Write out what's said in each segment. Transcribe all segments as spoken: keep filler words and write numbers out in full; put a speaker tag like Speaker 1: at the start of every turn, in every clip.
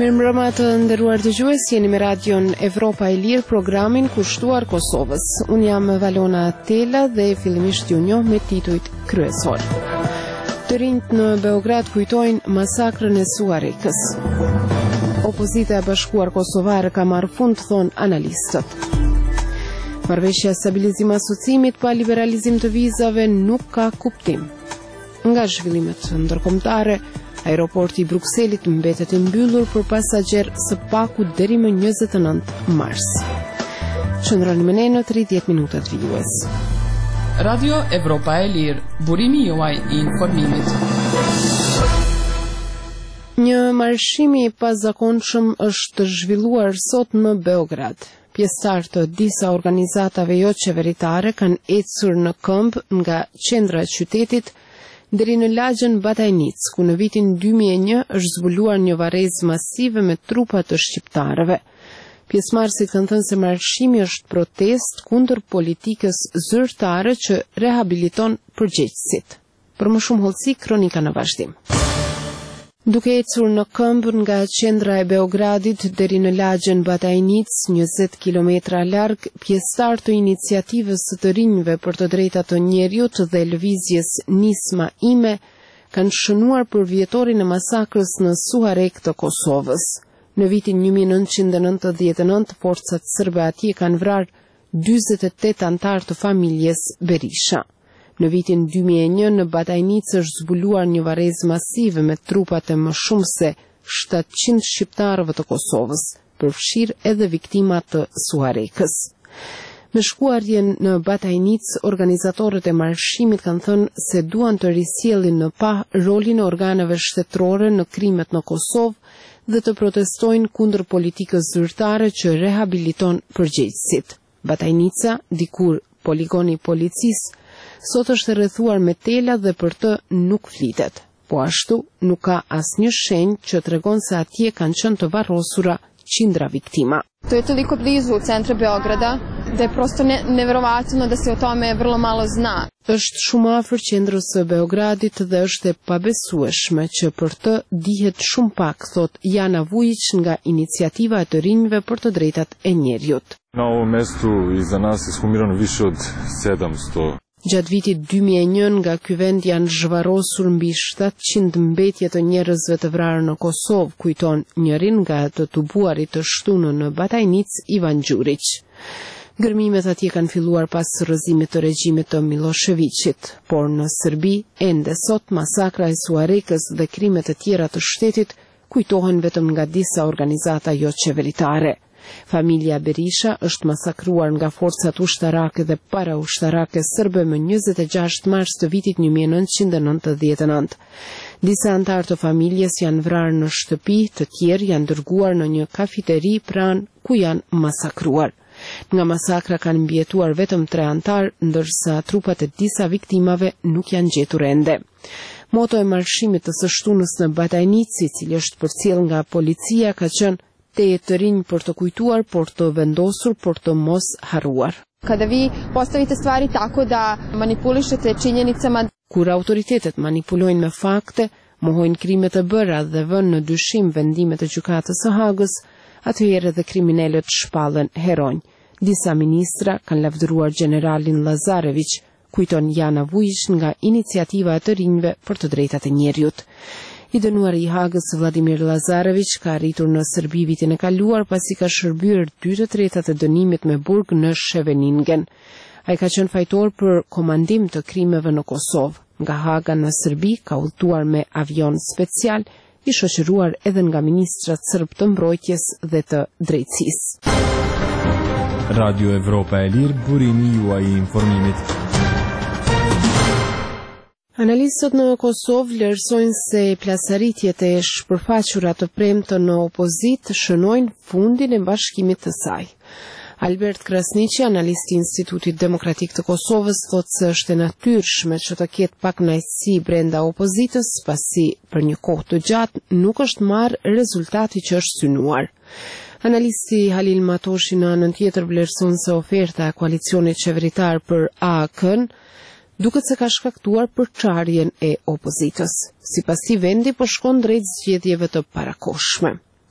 Speaker 1: Mirëmbrëma të nderuar dëgjues, jeni me radion Evropa e Lirë, programin kushtuar Kosovës. Unë jam Valona Tela dhe fillimisht ju njoh me titujt kryesor. Të rinjt në Beograd kujtojnë masakrën e Suarikës. Opozita e Bashkuar Kosovare ka marrë fund, thon analistët. Marrëveshja stabilizim asociimit pa liberalizim të vizave nuk ka kuptim. Nga zhvillimet ndërkombëtare, aeroporti i Brukselit mbetet i mbyllur për pasagjerë së paku deri më njëzet e nëntë mars. Qëndroni me ne në tridhjetë minutat vijues.
Speaker 2: Radio Evropa e Lirë, burimi juaj i informimit.
Speaker 1: Një marrëshim i pazakonshëm është zhvilluar sot në Beograd. Pjesëtarë të disa organizatave jo qeveritare kanë ecur në këmbë nga qendra e qytetit deri në lagjën Batajnic, ku në vitin dy mijë e një është zbuluar një varrezë masive me trupa të shqiptarëve. Pjesëmarrësit kanë thënë se marrëshimi është protest kundër politikës zyrtare që rehabiliton përgjegjësit. Për më shumë hollësi, kronika në vazhdim. Duke ecur në këmbë nga qendra e Beogradit deri në lagjën Batajnic, njëzet kilometra larg, pjesëtar të iniciativës së të rinjve për të drejtat të njerëzit dhe lëvizjes Nisma Ime kanë shënuar për vjetorin e masakrës në Suarek të Kosovës. Në vitin një mijë nëntëqind e nëntëdhjetë e nëntë, forcat serbe atje kanë vrarë dyzet e tetë antar të familjes Berisha. Në vitin dy mijë e një në Batajnic është zbuluar një varrezë masive me trupat e më shumë se shtatëqind shqiptarëve të Kosovës, përfshirë edhe viktimat të Suarekës. Me shkuarjen në Batajnic, organizatorët e marrëshimit kanë thënë se duan të risjellin në pa rolin e organeve shtetërore në krimet në Kosovë dhe të protestojnë kundër politikës zyrtare që rehabiliton përgjegjësit. Batajnica, dikur poligoni i policisë, sot është rrethuar me tela dhe për të nuk flitet. Po ashtu, nuk ka asnjë shenjë që tregon se atje kanë qenë të varrosura qindra viktima.
Speaker 3: To je toliko blizu centra Beograda da je prosto ne, neverovatno da se o tome vrlo malo zna.
Speaker 1: Është shumë afër qendrës së Beogradit dhe është e pabesueshme që për të dihet shumë pak, thot Jana Vujić nga inicijativa e të rinjve për të drejtat e njerëzit.
Speaker 4: Na ovom mestu iza nas je ekshumirano više od sedamsto.
Speaker 1: Gjatë vitit dy mijë e një nga ky vend janë zhvarrosur mbi shtatëqind mbetje të njerëzve të vrarë në Kosovë, kujton njërin nga të tubuarit të shtunë në Batajnic, Ivan Gjurić. Gërmimet atje kanë filluar pas rrëzimit të regjimit të Miloševićit, por në Serbi ende sot masakra e Suarekës dhe krimet e tjera të shtetit kujtohen vetëm nga disa organizata jo qeveritare. Familja Berisha është masakruar nga forcat ushtarake dhe para ushtarake serbe më njëzet e gjashtë mars të vitit një mijë e nëntëqind e nëntëdhjetë e nëntë. Disa antar të familjes janë vrarë në shtëpi, të tjerë janë dërguar në një kafiteri pranë ku janë masakruar. Nga masakra kanë mbijetuar vetëm tre antar, ndërsa trupat e disa viktimave nuk janë gjetur ende. Moto e marrëshimit të së shtunës në Batajnic, i cili është përcjell nga policia, ka qenë te e të rinj për të kujtuar, por të vendosur për të mos harruar.
Speaker 3: Kada vi postavite stvari tako da manipulišete činjenicama.
Speaker 1: Kur autoritetet manipulojnë me fakte, mohojnë krimet e bëra dhe vënë në dyshim vendimet e gjykatës së Hagës, atëherë edhe kriminalët shpallen heronj. Disa ministra kanë lavdëruar generalin Lazarević, kujton Jana Vujić nga iniciativa e të rinjve për të drejtat e njerëzit. I dënuar i Hagës Vladimir Lazarević ka arritur në Serbi vitin e kaluar pasi ka shërbyer dy të tretat e dënimit me burg në Scheveningen. Ai ka qenë fajtor për komandim të krimeve në Kosovë. Nga Haga në Serbi ka udhëtuar me avion special, i shoqëruar edhe nga ministrat serb të mbrojtjes dhe të drejtësisë.
Speaker 5: Radio Evropa e Lirë, burimi juaj i informimit.
Speaker 1: Analistët në Kosovë vlerësojnë se plasaritjet e shpërfaqura të premtë në opozit shënojnë fundin e bashkimit të saj. Albert Krasniqi, analisti i Institutit Demokratik të Kosovës, thotë se është e natyrshme që të ketë pak kënaqësi brenda opozitës, pasi për një kohë të gjatë nuk është marrë rezultati që është synuar. Analisti Halil Matoshi në anën tjetër vlerëson se oferta e koalicionit qeveritar për A A K-n duket se ka shkaktuar përçarjen e opozitës. Sipas tij, vendi po shkon drejt zgjedhjeve të parakohshme.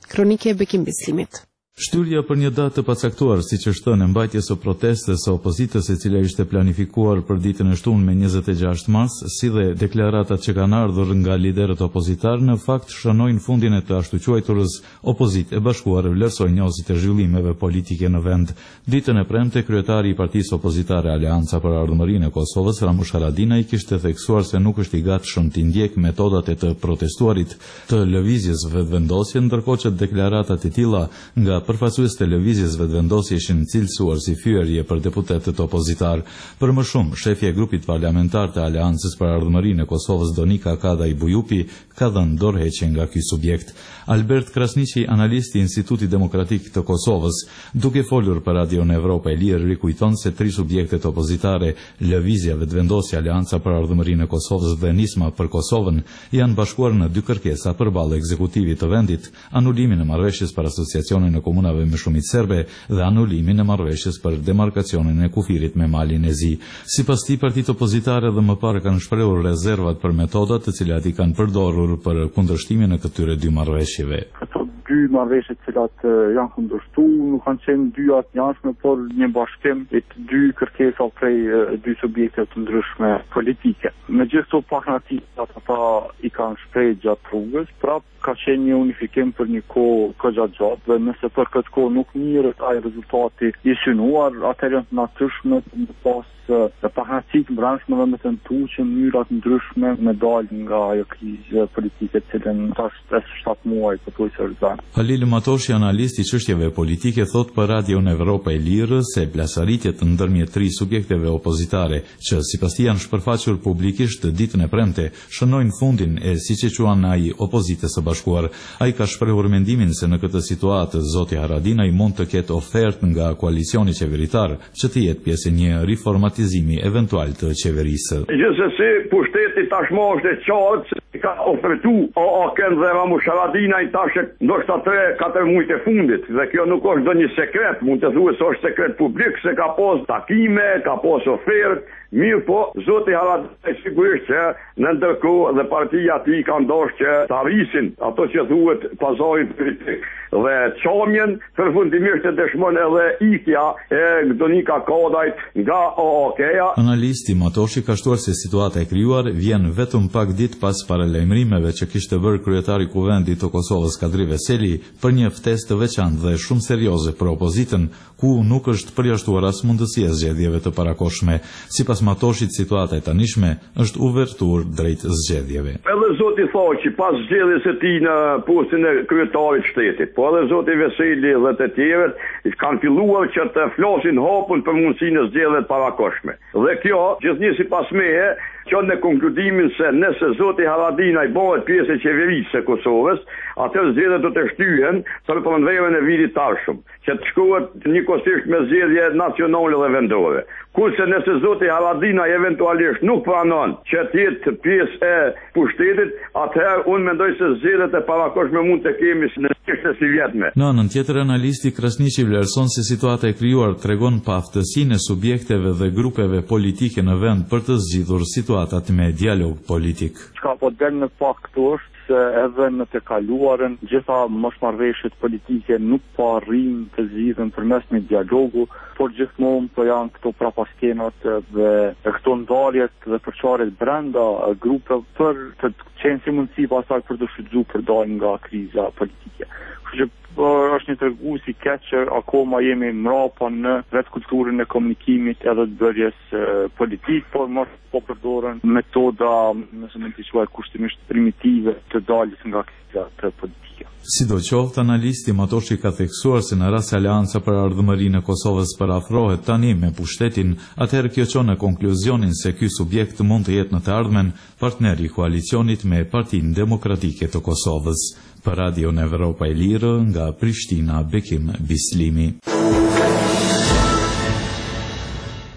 Speaker 1: Kronike e Bekim Bislimit.
Speaker 6: Shtyrja për një datë të pacaktuar, siç është thënë, mbajtjes së protestës së opozitës e cila ishte planifikuar për ditën e shtunë me njëzet e gjashtë mars, si dhe deklaratat që kanë ardhur nga liderët opozitar, në fakt shënojnë fundin e të ashtu quajturës Opozitë e Bashkuar vlerësoi njësit e zhvillimeve politike në vend. Ditën e premte, kryetari i partisë opozitare Aleanca për Ardhmërinë e Kosovës, Ramush Haradinaj, kishte theksuar se nuk është i gatshëm të ndjek metodat e të protestuarit të lëvizjes vetëvendosje, ndërkohë që deklaratat e tilla nga përfaqësues të lëvizjes vetëvendosje ishin cilësuar si fyerje për deputetët opozitar. Për më shumë, shefja e grupit parlamentar të Aleancës për Ardhmërinë e Kosovës, Donika Kadaj Bujupi, ka dhënë dorëheqje nga ky subjekt. Albert Krasniqi, analisti i Institutit Demokratik të Kosovës, duke folur për Radion Evropa e Lirë, rikujton se tri subjektet opozitare, Lëvizja Vetëvendosje, Aleanca për Ardhmërinë e Kosovës dhe Nisma për Kosovën, janë bashkuar në dy kërkesa përballë ekzekutivit të vendit: anulimin e marrëveshjes për asociacionin e komunave me shumicë serbe dhe anulimin e marrëveshjes për demarkacionin e kufirit me malin e zi. Sipas tij, partitë opozitare dhe më parë kanë shprehur rezervat për metodat të cilat i kanë përdorur për kundërshtimin e këtyre dy marrëveshjeve.
Speaker 7: Këto dy marrëveshje të cilat janë kundërshtuar nuk kanë qenë dy atë njëjtshme, por një bashkim i të dy kërkesa prej dy subjekteve të ndryshme politike. Megjithëse partnerët ata i kanë shprehur gjatë rrugës, prap ka qenë një unifikim për një kohë këgja gjatë, dhe nëse për këtë kohë nuk mirët ai rezultati i synuar, atëherë janë të natyrshme të pas dhe partnerët brendshme dhe me tentu që mënyrat ndryshme me dalë nga ajo krizë politike të cilën tash shtatë muaj pothuajse rrezan.
Speaker 6: Halil Matoshi, analist i çështjeve politike, thot për Radion Evropa e Lirë se plasëritjet ndërmjet tri subjekteve opozitare që sipas tij janë shpërfaqur publikisht ditën e premte shënojnë fundin e siç e quan ai opozitës së bashkuar. Ai ka shprehur mendimin se në këtë situatë zoti Haradinaj mund të ketë ofertë nga koalicioni qeveritar që të jetë pjesë e një riformatizimi eventual të qeverisë.
Speaker 8: Gjithsesi, pushteti tashmë është e qartë se ka ofertu A A K-n dhe Ramush Haradinaj tash ndoshta tre katër muajt e fundit, dhe kjo nuk është ndonjë sekret, mund të thuhet se është sekret publik se ka pas takime, ka pas ofertë. Mirë po, zoti Haradinaj sigurisht që në ndërkohë dhe partia e tij kanë dashur që të arrisin ato që thuhet pazarin politik. Dhe çamjen përfundimisht e dëshmon edhe ikja e Donika Kadajt nga A A K-ja.
Speaker 6: Analisti Matoshi ka shtuar se situata e krijuar vjen vetëm pak ditë pas paralajmërimeve që kishte bërë kryetari i Kuvendit të Kosovës Kadri Veseli për një ftesë të veçantë dhe shumë serioze për opozitën, ku nuk është përjashtuar as mundësia e zgjedhjeve të parakohshme. Sipas Matoshit, situata e tanishme është uvertur drejt zgjedhjeve.
Speaker 8: Edhe zoti Thaçi pas zgjedhjes së tij në postin e kryetarit të shtetit, po edhe zoti Veseli dhe të tjerët kanë filluar që të flasin hapun për mundësinë e zgjedhjeve të parakohshme. Dhe kjo gjithnjë sipas meje që në konkludimin se nëse zoti Haradinaj bëhet pjesë e qeverisë së Kosovës, atëherë zgjedhjet do të shtyhen për pranverën e vitit tashëm, që të shkohet njëkohësisht me zgjedhje nacionale dhe vendore. Kurse nëse zoti Haradinaj eventualisht nuk pranon që të jetë pjesë e pushtetit, atëherë unë mendoj se zgjedhjet e parakohshme mund të kemi në çështje si vjetme.
Speaker 6: Në anën tjetër, analisti Krasniqi vlerëson se situata e krijuar tregon pa aftësinë e subjekteve dhe grupeve politike në vend për të zgjidhur situatat me dialog politik.
Speaker 7: Çka po del në fakt këtu është se edhe në të kaluarën gjitha mosmarrëveshjet politike nuk po arrin të zgjidhen përmes një dialogu, por gjithmonë po janë këto prapaskenat dhe këto ndarjet dhe përçarjet brenda grupeve për të qenë si mundësi pasaj për të shfrytzuar për dalë nga kriza politike. Kështu që është një tregues i keq që akoma jemi mrapa në vetë kulturën e komunikimit edhe të bërjes politik, por mos po përdoren metoda, nëse mund të quaj kushtimisht primitive të daljes nga kriza të politike.
Speaker 6: Sidoqoftë, analisti Matoshi ka theksuar se në rast se Aleanca për Ardhmërinë e Kosovës përafrohet tani me pushtetin, atëherë kjo çon në konkluzionin se ky subjekt mund të jetë në të ardhmen partner i koalicionit me Partinë Demokratike të Kosovës. Për Radion Evropa e Lirë, nga Prishtina, Bekim Bislimi.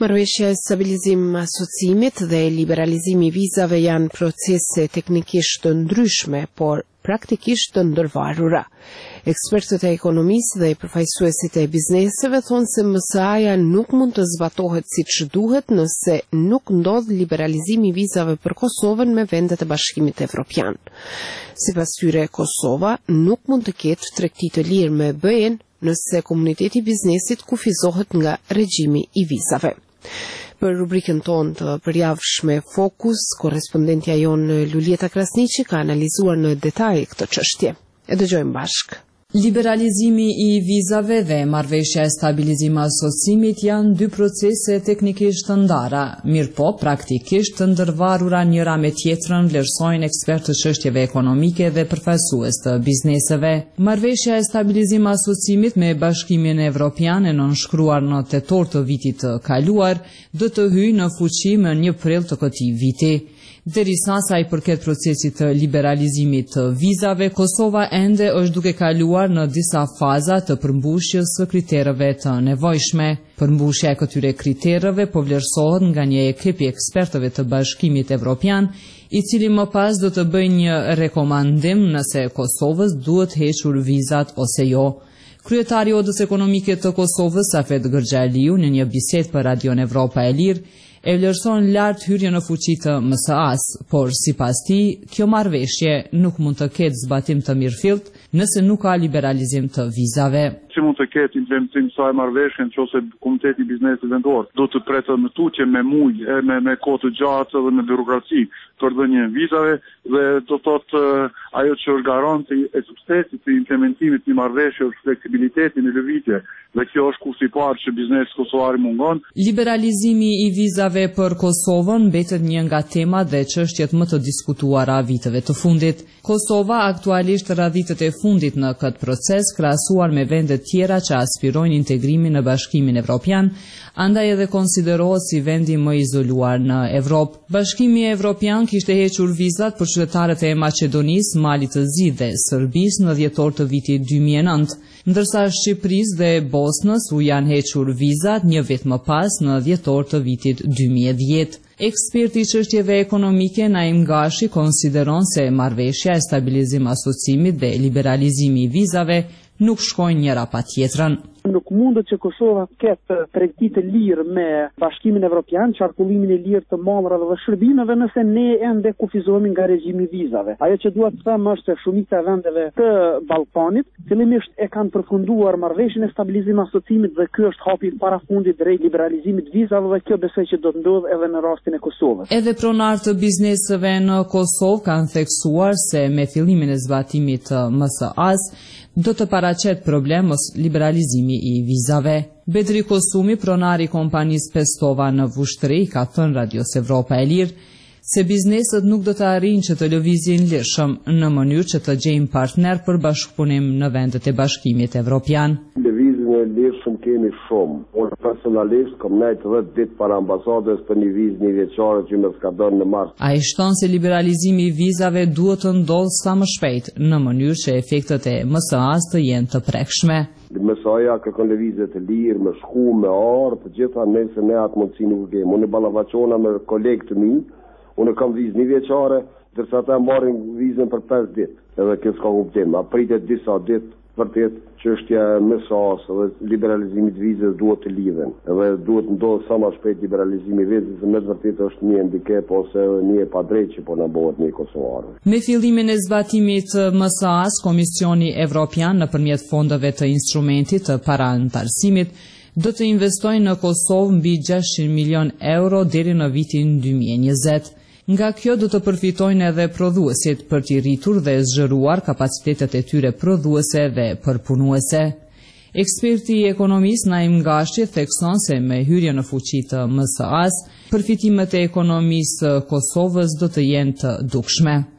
Speaker 1: Marrëveshja e stabilizim asociimit dhe liberalizimi i vizave janë procese teknikisht të ndryshme, por praktikisht të ndërvarura. Ekspertët e ekonomisë dhe përfaqësuesit e bizneseve thonë se M S A-ja nuk mund të zbatohet siç duhet nëse nuk ndodh liberalizimi i vizave për Kosovën me vendet e Bashkimit Evropian. Sipas tyre, Kosova nuk mund të ketë tregti të lirë me B E-n nëse komuniteti i biznesit kufizohet nga regjimi i vizave. Për rubrikën tonë të përjavshme Fokus, korrespondentja jonë Lulieta Krasniqi ka analizuar në detaj këtë çështje. E dëgjojmë bashkë.
Speaker 9: Liberalizimi i vizave dhe marrëveshja e stabilizim asociimit janë dy procese teknikisht të ndara, mirë po praktikisht të ndërvarura njëra me tjetrën, vlerësojnë ekspertë të çështjeve ekonomike dhe përfaqësues të bizneseve. Marrëveshja e stabilizim asociimit me Bashkimin Evropian e nënshkruar në tetor të vitit të kaluar do të hyjë në fuqi më një prill të këtij viti. Derisa sa i përket procesit të liberalizimit të vizave, Kosova ende është duke kaluar në disa faza të përmbushjes së kriterëve të nevojshme. Përmbushja e këtyre kriterëve po vlerësohet nga një ekip i ekspertëve të Bashkimit Evropian, i cili më pas do të bëjë një rekomandim nëse Kosovës duhet hequr vizat ose jo. Kryetari i Odës Ekonomike të Kosovës, Safet Gërxhaliu, në një bisedë për Radion Evropa e Lirë, e vlerëson lart hyrjen në fuqi të M S A-s, por sipas tij, kjo marrëveshje nuk mund të ketë zbatim të mirëfillt nëse nuk ka liberalizim të vizave.
Speaker 7: Që mund të ketë implementim të kësaj marrëveshje nëse Komiteti i Biznesit Vendor do të pretë në tutje me muj, me me kohë të gjatë dhe me birokraci për dhënien e vizave dhe do të thotë ajo që është garanti e suksesit të implementimit të marrëveshjes është fleksibiliteti në lëvizje dhe kjo është kursi i parë që biznesi kosovar mungon.
Speaker 9: Liberalizimi i vizave për Kosovën mbetet një nga temat dhe çështjet më të diskutuara viteve të fundit. Kosova aktualisht rreth vitet e fundit në këtë proces krahasuar me vende tjera që aspirojnë integrimin në Bashkimin Evropian, andaj edhe konsiderohet si vendi më izoluar në Evropë. Bashkimi Evropian kishte hequr vizat për qytetarët e Maqedonisë, Malit të Zi dhe Serbisë në dhjetor të vitit dy mijë e nëntë, ndërsa Shqipërisë dhe Bosnës u janë hequr vizat një vit më pas në dhjetor të vitit dy mijë e dhjetë. Eksperti i çështjeve ekonomike Naim Gashi konsideron se marrëveshja e stabilizim asociimit dhe liberalizimi i vizave nuk shkojnë njëra pa tjetrën.
Speaker 10: Nuk mundet që Kosova ketë tregti të lirë me Bashkimin Evropian, qarkullimin e lirë të mamrave dhe shërbimeve nëse ne ende kufizohemi nga regjimi i vizave. Ajo që dua të them është se shumica e vendeve të Ballkanit fillimisht e kanë përfunduar marrëveshjen e stabilizim asociimit dhe ky është hapi i parafundit drejt liberalizimit të vizave dhe kjo besoj që do të ndodhë edhe në rastin e Kosovës.
Speaker 9: Edhe pronarët të bizneseve në Kosovë kanë theksuar se me fillimin e zbatimit të M S A-s do të paraqet problem mos liberalizimi i vizave. Bedri Kosumi, pronari i kompanisë Pestova në Vushtri, ka thënë Radios Evropa e Lirë se bizneset nuk do të arrijnë që të lëvizin lirshëm në mënyrë që të gjejnë partner për bashkëpunim në vendet e Bashkimit Evropian.
Speaker 11: Lëvizjen e lirshëm kemi shumë. Unë personalisht kam nejt dhjetë ditë para ambasadës për një vizë një vjeçare që më ska dhënë në mars.
Speaker 9: Ai shton se liberalizimi i vizave duhet të ndodhë sa më shpejt në mënyrë që efektet e M S A-s të jenë të prekshme.
Speaker 11: M S A-ja kërkon lëvizje të lirë, me shku, me ardh, të gjitha nëse ne atë mundësi nuk kemi. Unë ballafaqona me kolegë të mi. Unë kam vizë një vjeçare, ndërsa ata marrin vizën për pesë ditë. Edhe kjo s'ka kuptim. A pritet disa ditë vërtet çështja e M S A-s dhe liberalizimit të vizës duhet të lidhen. Edhe duhet ndodhë sa më shpejt liberalizimi i vizës, se me të vërtetë është një handicap ose një e padrejtë që po na bëhet në Kosovë.
Speaker 9: Me fillimin e zbatimit të M S A-s, Komisioni Evropian nëpërmjet fondeve të instrumentit të parantarësimit do të investojnë në Kosovë mbi gjashtëqind milion euro deri në vitin dy mijë e njëzet. Nga kjo do të përfitojnë edhe prodhuesit për t'i rritur dhe zgjeruar kapacitetet e tyre prodhuese dhe përpunuese. Eksperti i ekonomisë Naim Gashi thekson se me hyrjen në fuqi të M S A-s, përfitimet e ekonomisë së Kosovës do të jenë të dukshme.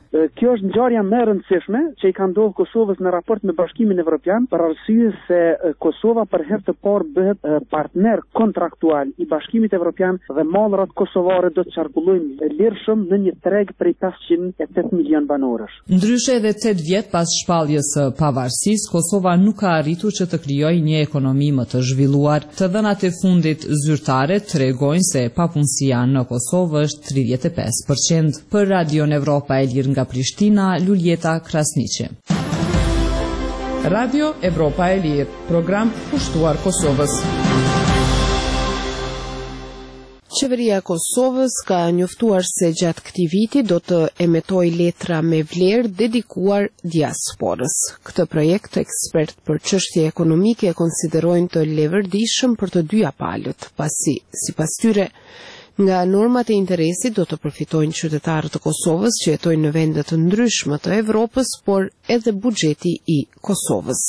Speaker 10: kjo është ngjarja më e rëndësishme që i ka ndodhur Kosovës në raport me Bashkimin Evropian, për arsye se Kosova për herë të parë bëhet partner kontraktual i Bashkimit Evropian dhe mallrat kosovare do të qarkullojnë lirshëm në një treg prej pesëqind e tetë milion banorësh.
Speaker 9: Ndryshe edhe tetë vjet pas shpalljes së pavarësisë, Kosova nuk ka arritur që të krijojë një ekonomi më të zhvilluar. Të dhënat e fundit zyrtare tregojnë se papunësia në Kosovë është tridhjetë e pesë përqind. Për Radion Evropa e Lirë nga Prishtina, Luljeta Krasniqi.
Speaker 2: Radio Evropa e Lirë, program pushtuar Kosovës.
Speaker 1: Qeveria e Kosovës ka njoftuar se gjatë këtij viti do të emetojë letra me vlerë dedikuar diasporës. Këtë projekt ekspert për çështje ekonomike e konsiderojnë të levërdishëm për të dyja palët, pasi sipas tyre nga normat e interesit do të përfitojnë qytetarët e Kosovës që jetojnë në vende të ndryshme të Evropës, por edhe buxheti i Kosovës.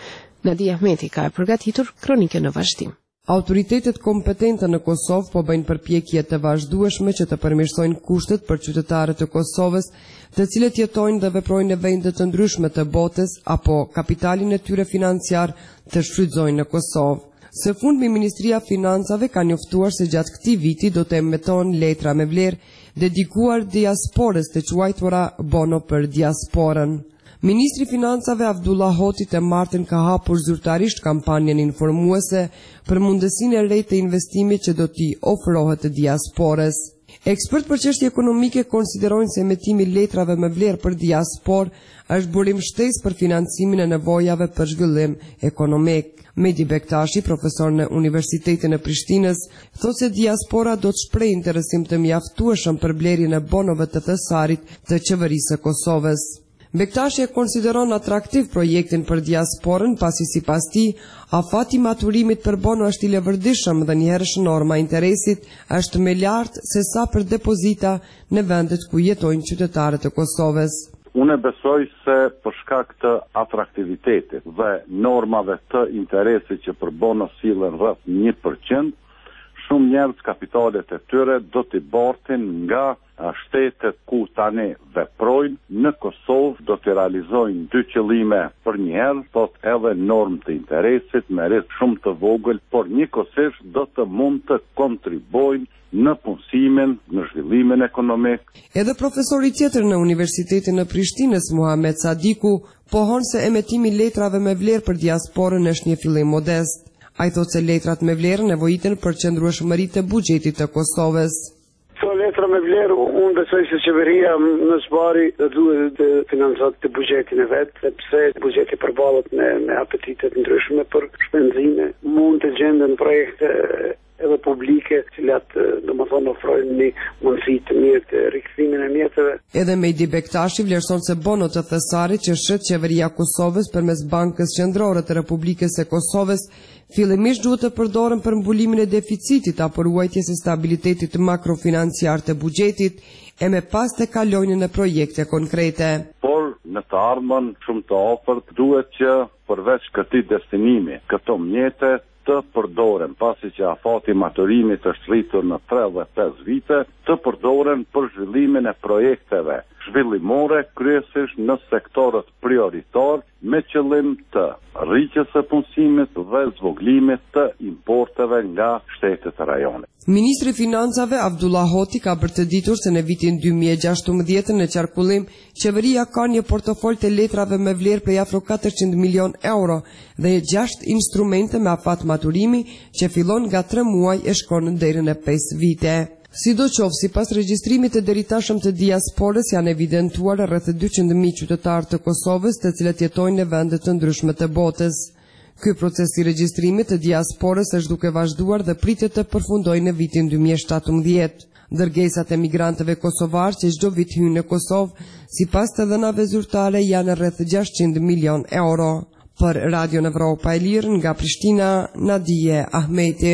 Speaker 1: Nadia Ahmeti ka e përgatitur kronikën në vazhdim.
Speaker 12: Autoritetet kompetente në Kosovë po bëjnë përpjekje të vazhdueshme që të përmirësojnë kushtet për qytetarët e Kosovës, të cilët jetojnë dhe veprojnë në vende të ndryshme të botës apo kapitalin e tyre financiar të shfrytëzojnë në Kosovë. Së fundmi Ministria Financave ka njoftuar se gjatë këtij viti do të emeton letra me vlerë dedikuar diasporës, të quajtura bono për diasporën. Ministri Financave Avdullah Hoti të martën ka hapur zyrtarisht kampanjen informuese për mundësinë e re të investimit që do t'i ofrohet të diasporës. Ekspert për çështje ekonomike konsiderojnë se emetimi i letrave me vlerë për diasporë është burim shtesë për financimin e nevojave për zhvillim ekonomik. Medi Bektashi, profesor në Universitetin e Prishtinës, thotë se diaspora do të shprehë interesim të mjaftueshëm për blerjen e bonove të thesarit të qeverisë së Kosovës. Bektashi e konsideron atraktiv projektin për diasporën, pasi sipas tij, afati maturimit për bono është i levërdishëm dhe njëherë norma e interesit është më lart se sa për depozita në vendet ku jetojnë qytetarët e Kosovës.
Speaker 7: Unë besoj se për shkak të atraktivitetit dhe normave të interesit që për bono sillen rreth një përqind, shumë njerëz kapitalet e tyre do t'i bartin nga shtetet ku tani veprojnë në Kosovë, do të realizojnë dy qëllime për një herë, thot edhe normë të interesit me risk shumë të vogël, por njëkohësisht do të mund të kontribojnë në punësimin, në zhvillimin ekonomik.
Speaker 12: Edhe profesori tjetër në Universitetin e Prishtinës, Muhamet Sadiku, pohon se emetimi letrave me vlerë për diasporën është një fillim modest. Ai thotë se letrat me vlerë nevojiten për qëndrueshmëri të buxhetit të Kosovës.
Speaker 13: Këto letra me vlerë, unë besoj se qeveria në zbari duhet të financojë të buxhetin e vet, sepse buxheti përballet me, me apetitet ndryshme për shpenzime, mund të gjenden projekte edhe publike, cilat domethënë ofrojnë një mundësi të mirë të rikthimin e mjeteve.
Speaker 12: Edhe Medi Bektashi vlerëson se bonot të thesarit që shet qeveria e Kosovës përmes Bankës Qendrore të Republikës së Kosovës fillimisht duhet të përdoren për mbulimin e deficitit apo ruajtjes së stabilitetit makrofinanciar të buxhetit e me pas të kalojnë në projekte konkrete.
Speaker 7: Por në të ardhmen shumë të afërt duhet që përveç këtij destinimi, këto mjete të përdoren, pasi që afati maturimit është rritur në tridhjetë e pesë vite, të përdoren për zhvillimin e projekteve zhvillimore, kryesisht në sektorët prioritar, me qëllim të rritjes së punësimit dhe zvogëlimit të importeve nga shtetet e rajonit.
Speaker 12: Ministri Financave Avdullah Hoti ka bërtëditur se në vitin dy mijë e gjashtëmbëdhjetë në qarkullim, qeveria ka një portofol të letrave me vlerë prej afro katërqind milion euro dhe gjashtë instrumente me afat maturimi që fillon nga tre muaj e shkon deri në pesë vite. Sidoqoftë, sipas regjistrimit të deritashëm të diasporës janë evidentuar rreth dyqind mijë qytetarë të Kosovës, të cilët jetojnë në vende të ndryshme të botës. Ky proces i regjistrimit të diasporës është duke vazhduar dhe pritet të përfundojë në vitin dy mijë e shtatëmbëdhjetë. Dërgesat e migrantëve kosovar që çdo vit hyjnë në Kosovë, sipas të dhënave zyrtare janë rreth gjashtëqind milion euro. Për Radio Evropa e Lirë nga Prishtina, Nadije Ahmeti.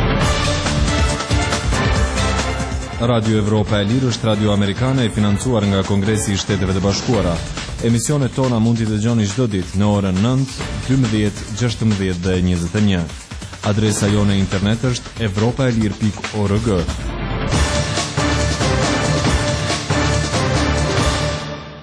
Speaker 5: Radio Evropa e Lirë është radio amerikane e financuar nga Kongresi i Shteteve të Bashkuara. Emisionet tona mund t'i dëgjoni çdo ditë në orën nëntë, dymbëdhjetë, gjashtëmbëdhjetë dhe njëzet e një. Adresa jone internet është evropaelir pikë org.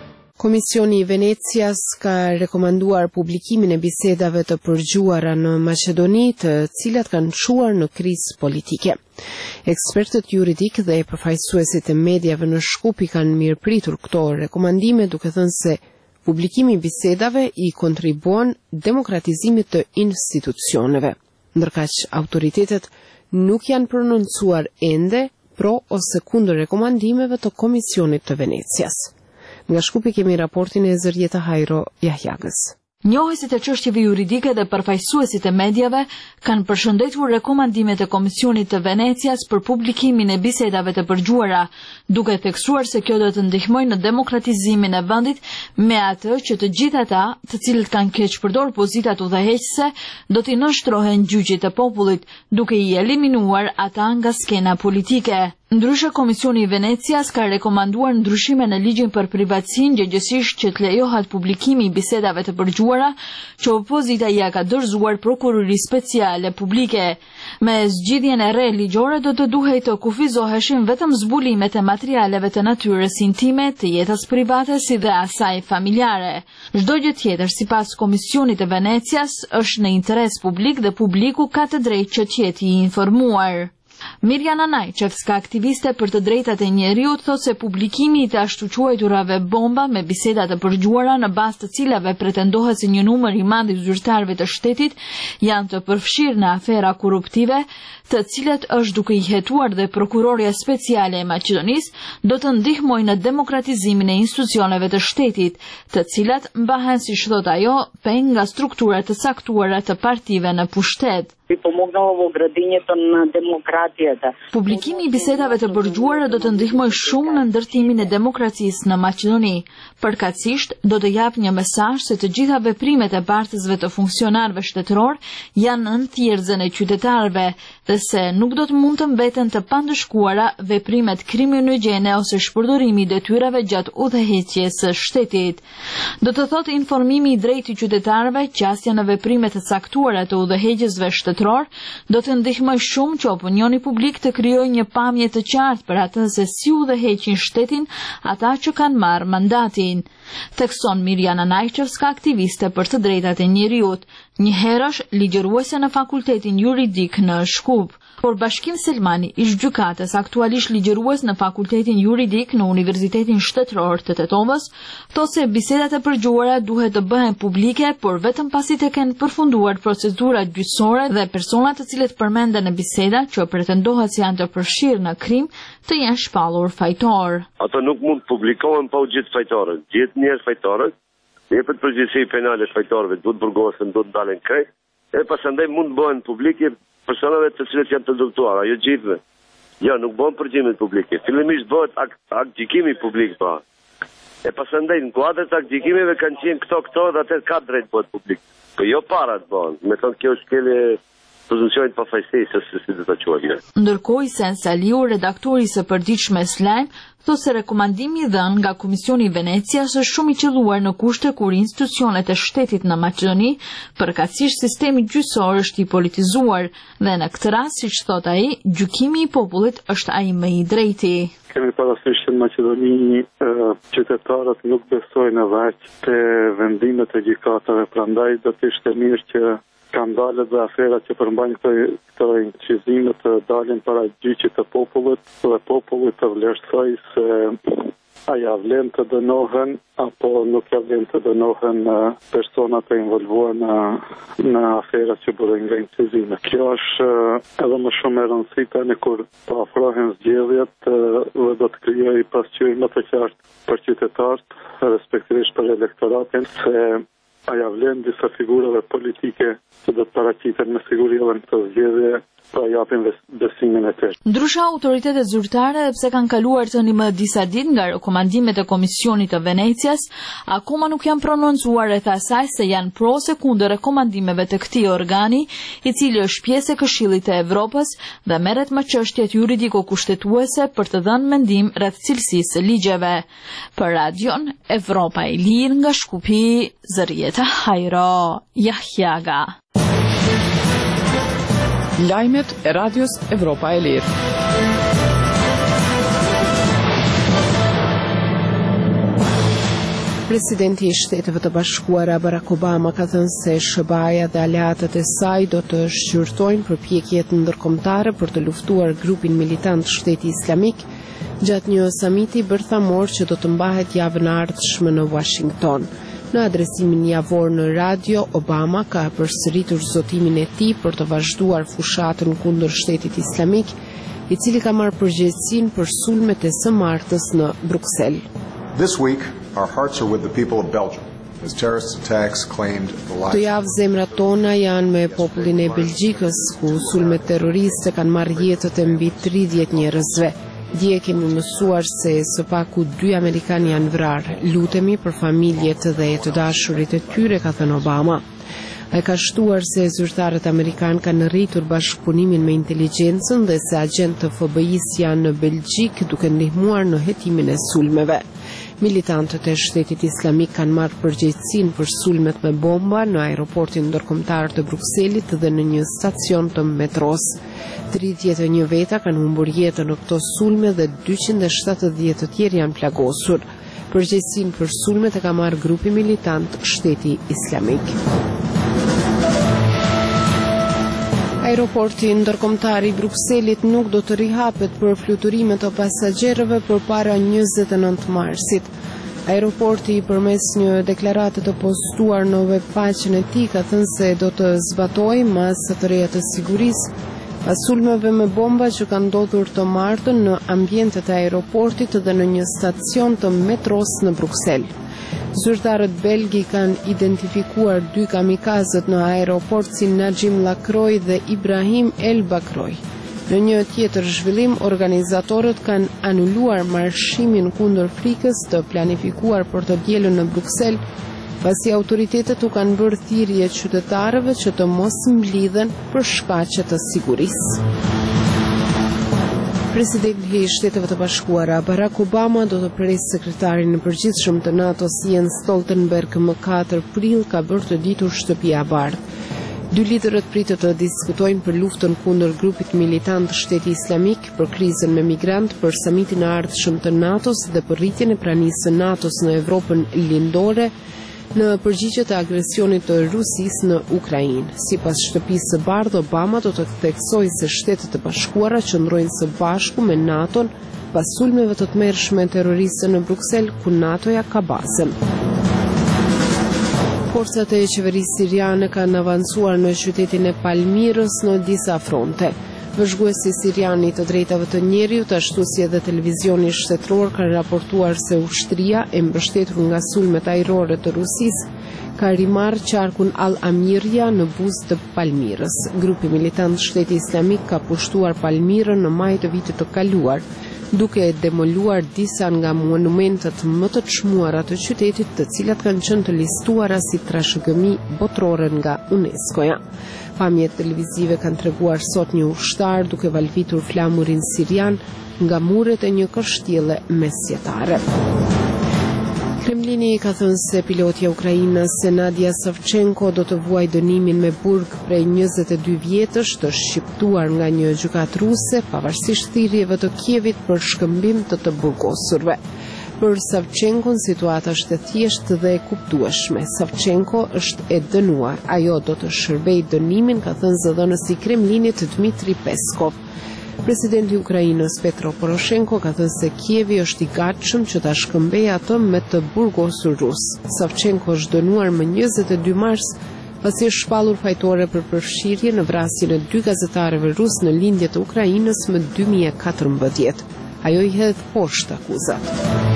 Speaker 1: Komisioni i Venecias ka rekomanduar publikimin e bisedave të përgjuara në Maqedoni, të cilat kanë çuar në krizë politike. Ekspertët juridik dhe përfaqësuesit e mediave në Shkup i kanë mirëpritur këto rekomandime, duke thënë se publikimi i bisedave i kontribuon demokratizimit të institucioneve. Ndërkaq autoritetet nuk janë prononcuar ende pro ose kundër rekomandimeve të Komisionit të Venecias. Nga Shkupi kemi raportin e Zërjeta Hajro Jahjagës.
Speaker 14: Njohësit e çështjeve juridike dhe përfaqësuesit e mediave kanë përshëndetur rekomandimet e Komisionit të Venecias për publikimin e bisedave të përgjuara, duke theksuar se kjo do të ndihmojë në demokratizimin e vendit, me atë që të gjithë ata, të cilët kanë keq përdor pozitat udhëheqëse, do t'i nënshtrohen gjyqit të popullit, duke i eliminuar ata nga skena politike. Ndryshe, Komisioni i Venecias ka rekomanduar ndryshime në ligjin për privatësinë, gjëgjësisht që të lejohet publikimi i bisedave të përgjuara që opozita ja ka dorëzuar prokurorisë speciale publike. Me zgjidhjen e re ligjore do të duhej të kufizoheshin vetëm zbulimet e materialeve të natyrës intime, të jetës private si dhe asaj familjare. Çdo gjë tjetër, sipas Komisionit të Venecias, është në interes publik dhe publiku ka të drejtë që të jetë i informuar. Mirjana Najčevska, aktiviste për të drejtat e njeriut, thotë se publikimi i të ashtu quajturave bomba me bisedat e përgjuara në bazë të cilave pretendohet se një numër i madh i zyrtarëve të shtetit janë të përfshirë në afera korruptive, të cilat është duke i hetuar dhe prokuroria speciale e Maqedonisë, do të ndihmojnë në demokratizimin e institucioneve të shtetit, të cilat mbahen, siç thot ajo, peng nga strukturat të caktuara të partive në pushtet. Publikimi i bisedave të përgjuara do të ndihmojë shumë në ndërtimin e demokracisë në Maqedoni. Përkatësisht, do të jap një mesazh se të gjitha veprimet e bartësve të funksionarëve shtetëror janë në thjerrëzën e qytetarëve, dhe se nuk do të mund të mbeten të pandëshkuara veprimet kriminogjene ose shpërdorimi i detyrave gjatë udhëheqjes së shtetit. Do të thotë informimi i drejtë i qytetarëve, qasja në veprimet të caktuara të udhëheqjesve shtetëror, do të ndihmojë shumë që opinioni publik të krijojë një pamje të qartë për atë se si udhëheqin shtetin ata që kanë marrë mandatin. Thekson Mirjana Najčevska, aktiviste për të drejtat e njeriut, një herësh ligjëruese në Fakultetin Juridik në Shkup. Por Bashkim Selmani, ish gjykatës, aktualisht ligjërues në Fakultetin Juridik në Universitetin Shtetëror të Tetovës, thotë se bisedat e përgjuara duhet të bëhen publike, por vetëm pasi të kenë përfunduar procedurat gjyqësore dhe personat të cilët përmenden në biseda që pretendohet se janë të përfshirë në krim të jenë shpallur fajtor.
Speaker 8: Ato nuk mund të publikohen pa u gjithë fajtorët. Gjithë njerëz fajtorët, jepet përgjegjësi penale fajtorëve, duhet burgosen, duhet ndalen krejt, e pasandaj mund të bëhen publike personave të cilët janë të ndërtuara, jo gjithëve. Jo, nuk bëhen përgjimet publike. Fillimisht bëhet akt, akt gjykimi publik pa. E pasandaj në kuadër të akt gjykimeve kanë qenë këto këto dhe atë ka drejt bëhet publik. Po jo para të bëhen. Me thonë kjo është kele pozicionit pa fajsejë, se si dhe të quajnë.
Speaker 14: Ndërkohë, Sen Saliu, redaktori së përditshme Slajm, thotë se rekomandimi i dhënë nga Komisioni i Venecias është shumë i qelluar në kushte kur institucionet e shtetit në Maqedoni, përkatësisht sistemi gjyqësor është i politizuar dhe në këtë rast, siç thot ai, gjykimi i popullit është ai më i drejti.
Speaker 15: Kemi parasysh që në Maqedoni qytetarët nuk besojnë veç te vendimet e gjykatave, prandaj do të ishte mirë që skandalet dhe aferat që përmbajnë këto, këto inqizime të dalin para gjyqit të popullit dhe popullit të vlerësoj se a ja vlen të dënohen apo nuk ja vlen të dënohen personat e involvuar në, në aferat që bëhen nga inqizime. Kjo është edhe më shumë e rëndësishme tani kur po afrohen zgjedhjet dhe do të krijojë pasqyrë më të qartë për qytetarët, respektivisht për elektoratin, se a ja vlen disa figurave politike që do të paraqiten me siguri edhe në këtë zgjedhje pa japin besimin e tyre.
Speaker 14: Ndryshe, autoritetet zyrtare, edhe pse kanë kaluar tani më disa ditë nga rekomandimet e Komisionit të Venecias, akoma nuk janë prononcuar rreth asaj se janë pro ose kundër rekomandimeve të këtij organi, i cili është pjesë e Këshillit të Evropës dhe merret me çështjet juridiko-kushtetuese për të dhënë mendim rreth cilësisë së ligjeve. Për Radion Evropa e Lirë nga Shkupi, Zërjeta Hajro Jahjaga.
Speaker 2: Lajmet e Radios Evropa e Lirë.
Speaker 1: Presidenti i Shteteve të Bashkuara Barack Obama ka thënë se S B A-ja dhe aleatët e saj do të shqyrtojnë përpjekjet ndërkombëtare për të luftuar grupin militant Shteti Islamik gjatë një samiti bërthamor që do të mbahet javën e ardhshme në Washington. Në adresimin javor në radio, Obama ka përsëritur zotimin e tij për të vazhduar fushatën kundër Shtetit Islamik, i cili ka marrë përgjegjësinë për sulmet e së martës në Bruksel.
Speaker 16: This week, our hearts are with the people of Belgium, as terrorist attacks claimed the lives.
Speaker 1: Të javë zemrat tona janë me popullin e Belgjikës, ku sulmet terroriste kanë marrë jetët e mbi tridhjetë njerëzve. Dje kemi mësuar se së paku dy Amerikanë janë vrarë. Lutemi për familjet dhe të dashurit e tyre, ka thënë Obama. Ai ka shtuar se zyrtarët amerikanë kanë rritur bashkëpunimin me inteligjencën dhe se agjentë të F B I-s janë në Belgjik duke ndihmuar në hetimin e sulmeve. Militantët e Shtetit Islamik kanë marrë përgjegjësinë për sulmet me bomba në aeroportin ndërkombëtar të Brukselit dhe në një stacion të metros. tridhjetë e një veta kanë humbur jetën në këto sulme dhe dyqind e shtatëdhjetë të tjerë janë plagosur. Përgjegjësinë për sulmet e ka marrë grupi militant Shteti Islamik. Aeroporti ndërkombëtar i Brukselit nuk do të rihapet për fluturimet të pasagerëve përpara njëzet e nëntë marsit. Aeroporti përmes një deklarate të postuar në webfaqen e tij ka thënë se do të zbatojë masat të reja të sigurisë pas sulmeve me bomba që kanë ndodhur të martën në ambientet e aeroportit dhe në një stacion të metros në Bruksel. Zyrtarët belgi kanë identifikuar dy kamikazët në aeroport si Najim Lakroy dhe Ibrahim El Bakroy. Në një tjetër zhvillim, organizatorët kanë anuluar marshimin kundër frikës të planifikuar për të dielën në Bruksel, pasi autoritetet u kanë bërë thirrje qytetarëve që të mos mblidhen për shkaqe të sigurisë. Presidenti i Shteteve të Bashkuara Barack Obama do të presë sekretarin e përgjithshëm të NATO-s Jens Stoltenberg më katër prill, ka bërë të ditur Shtëpia e Bardhë. Dy liderët pritet të diskutojnë për luftën kundër grupit militant Shteti Islamik, për krizën me migrant, për samitin e ardhshëm të NATO-s dhe për rritjen e pranisë së NATO-s në Evropën lindore në përgjigje të agresionit të Rusisë në Ukrainë. Sipas Shtëpisë së Bardhë, Obama do të theksojë se Shtetet e Bashkuara qëndrojnë së bashku me NATO-n pas sulmeve të tmerrshme terroriste në Bruksel, ku NATO-ja ka bazën. Forcat e qeverisë siriane kanë avancuar në qytetin e Palmirës në disa fronte. Vëzhguesi sirian i të drejtave të njeriut, ashtu si edhe televizioni shtetëror, kanë raportuar se ushtria e mbështetur nga sulmet ajrore të Rusisë ka rimarrë qarkun Al-Amirja në buzë të Palmirës. Grupi militant Shteti Islamik ka pushtuar Palmirën në maj të vitit të kaluar, duke demoluar disa nga monumentet më të çmuara të qytetit, të cilat kanë qenë të listuara si trashëgimi botërore nga UNESCO-ja. Pamjet televizive kanë treguar sot një ushtar duke valvitur flamurin sirian nga muret e një kështjelle mesjetare. Kremlini ka thënë se pilotja ukrainase se Nadia Savchenko do të vuajë dënimin me burg prej njëzet e dy vjetësh, të shqiptuar nga një gjykatë ruse, pavarësisht thirrjeve të Kievit për shkëmbim të të burgosurve. Për Savchenkon situata është e thjeshtë dhe e kuptueshme. Savchenko është e dënuar. Ajo do të shërbejë dënimin, ka thënë zëdhënësi i Kremlinit Dmitri Peskov. Presidenti i Ukrainës Petro Poroshenko ka thënë se Kievi është i gatshëm që ta shkëmbejë atë me të burgosur rus. Savchenko është dënuar më njëzet e dy mars pasi është shpallur fajtore për përfshirje në vrasjen e dy gazetarëve rus në lindje të Ukrainës më dy mijë e katërmbëdhjetë. Ajo i hedh poshtë akuzat.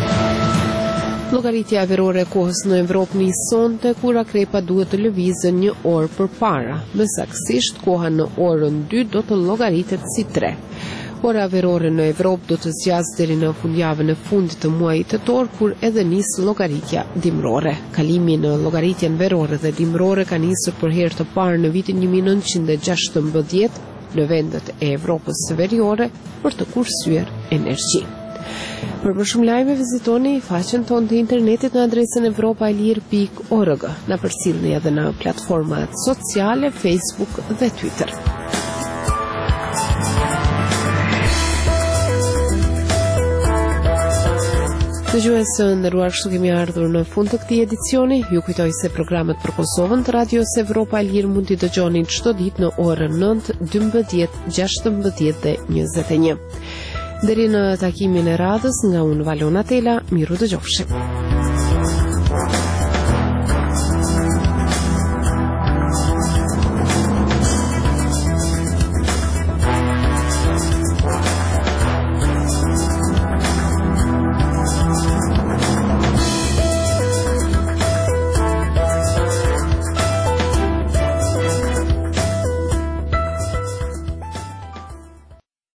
Speaker 1: Llogaritja verore e kohës në Evropë nisonte kur akrepa duhet të lëvizën një orë përpara. Më saktësisht, koha në orën dy do të llogaritet si tre. Ora verore në Evropë do të zgjasë deri në fundjavën e fundit të muajit tetor, kur edhe nis llogaritja dimrore. Kalimi në llogaritjen verore dhe dimrore ka nisur për herë të parë në vitin një mijë e nëntëqind e gjashtëmbëdhjetë në vendet e Evropës së Veriore për të kursyer energji. Për më shumë lajme, vizitoni faqen tonë të internetit në adresën evropaelir pikë org. Na përcjellni edhe në platformat sociale, Facebook dhe Twitter. Dëgjues, nderuar, kështu kemi ardhur në fund të këtij edicioni. Ju kujtoj se programet për Kosovën të Radios Evropa e Lirë mund t'i dëgjoni çdo ditë në orën nëntë, dymbëdhjetë, gjashtëmbëdhjetë dhe njëzet e një. Deri në takimin e radhës nga unë Valona Tela, miru dëgjofshim.